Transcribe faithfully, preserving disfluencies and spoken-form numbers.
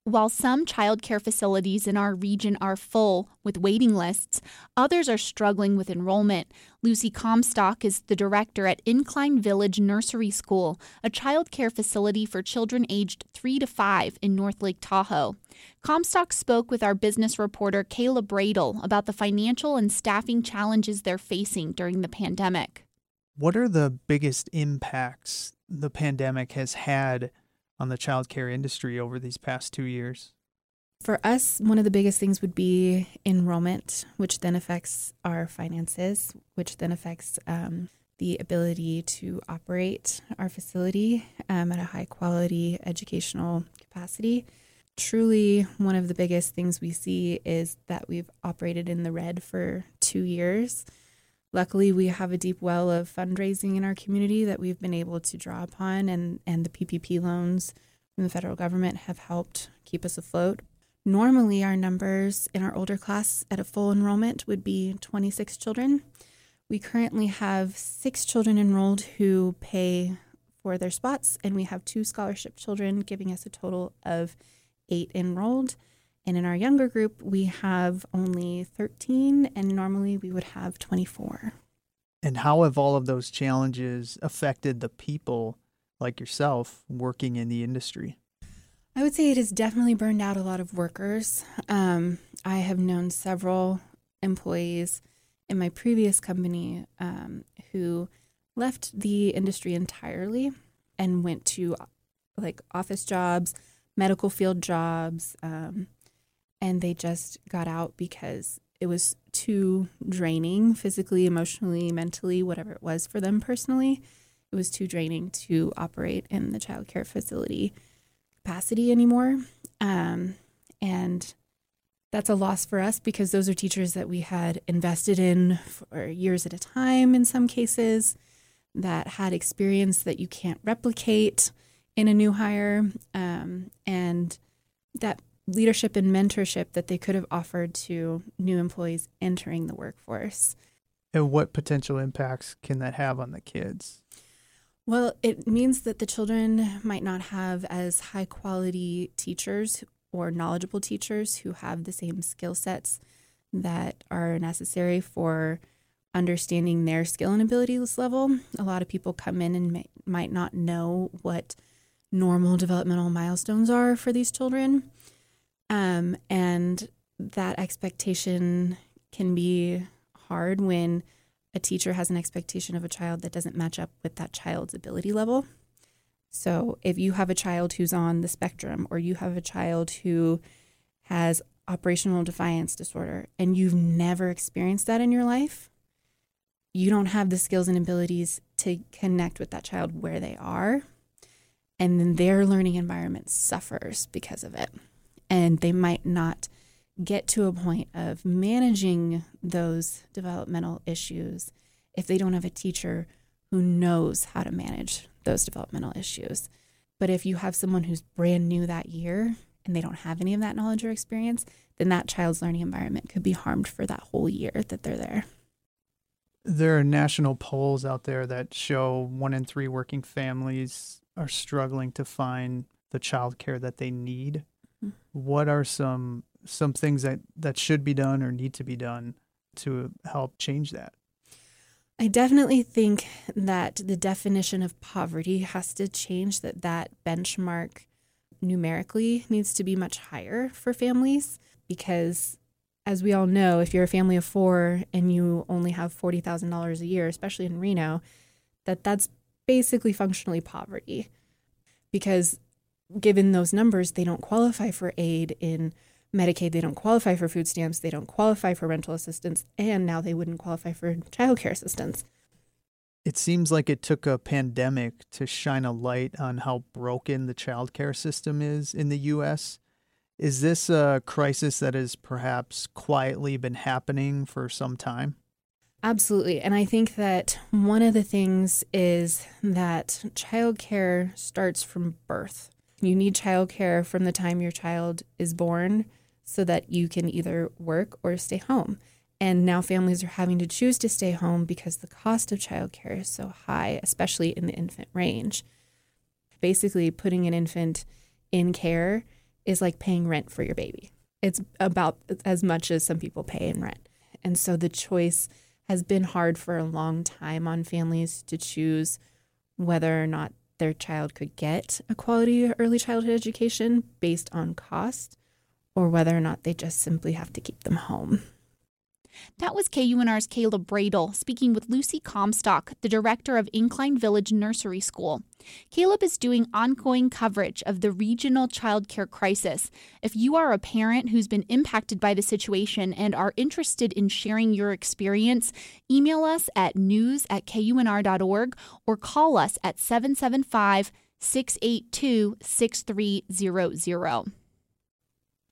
While some childcare facilities in our region are full with waiting lists, others are struggling with enrollment. Lucy Comstock is the director at Incline Village Nursery School, a childcare facility for children aged three to five in North Lake Tahoe. Comstock spoke with our business reporter Kayla Bradle about the financial and staffing challenges they're facing during the pandemic. What are the biggest impacts the pandemic has had on the childcare industry over these past two years? For us, one of the biggest things would be enrollment, which then affects our finances, which then affects um, the ability to operate our facility um, at a high quality educational capacity. Truly, one of the biggest things we see is that we've operated in the red for two years. Luckily, we have a deep well of fundraising in our community that we've been able to draw upon, and, and the P P P loans from the federal government have helped keep us afloat. Normally, our numbers in our older class at a full enrollment would be twenty-six children. We currently have six children enrolled who pay for their spots, and we have two scholarship children, giving us a total of eight enrolled. And in our younger group, we have only thirteen, and normally we would have twenty-four. And how have all of those challenges affected the people like yourself working in the industry? I would say it has definitely burned out a lot of workers. Um, I have known several employees in my previous company um, who left the industry entirely and went to like office jobs, medical field jobs, um, and they just got out because it was too draining physically, emotionally, mentally, whatever it was for them personally. It was too draining to operate in the childcare facility capacity anymore. Um, and that's a loss for us because those are teachers that we had invested in for years at a time in some cases, that had experience that you can't replicate in a new hire, um, and that leadership and mentorship that they could have offered to new employees entering the workforce. And what potential impacts can that have on the kids? Well, it means that the children might not have as high quality teachers or knowledgeable teachers who have the same skill sets that are necessary for understanding their skill and abilities level. A lot of people come in and may, might not know what normal developmental milestones are for these children. Um, and that expectation can be hard when a teacher has an expectation of a child that doesn't match up with that child's ability level. So if you have a child who's on the spectrum, or you have a child who has operational defiance disorder, and you've never experienced that in your life, you don't have the skills and abilities to connect with that child where they are. And then their learning environment suffers because of it. And they might not get to a point of managing those developmental issues if they don't have a teacher who knows how to manage those developmental issues. But if you have someone who's brand new that year and they don't have any of that knowledge or experience, then that child's learning environment could be harmed for that whole year that they're there. There are national polls out there that show one in three working families are struggling to find the childcare that they need. Mm-hmm. What are some some things that, that should be done or need to be done to help change that? I definitely think that the definition of poverty has to change, that that benchmark numerically needs to be much higher for families, because as we all know, if you're a family of four and you only have forty thousand dollars a year, especially in Reno, that that's basically functionally poverty, because given those numbers, they don't qualify for aid in Medicaid, they don't qualify for food stamps, they don't qualify for rental assistance, and now they wouldn't qualify for child care assistance. It seems like it took a pandemic to shine a light on how broken the child care system is in the U S. Is this a crisis that has perhaps quietly been happening for some time? Absolutely. And I think that one of the things is that childcare starts from birth. You need childcare from the time your child is born so that you can either work or stay home. And now families are having to choose to stay home because the cost of childcare is so high, especially in the infant range. Basically, putting an infant in care is like paying rent for your baby. It's about as much as some people pay in rent. And so the choice has been hard for a long time on families to choose whether or not their child could get a quality early childhood education based on cost, or whether or not they just simply have to keep them home. That was K U N R's Caleb Bradle speaking with Lucy Comstock, the director of Incline Village Nursery School. Caleb is doing ongoing coverage of the regional childcare crisis. If you are a parent who's been impacted by the situation and are interested in sharing your experience, email us at news at K U N R dot org or call us at seven seven five, six eight two, six three zero zero.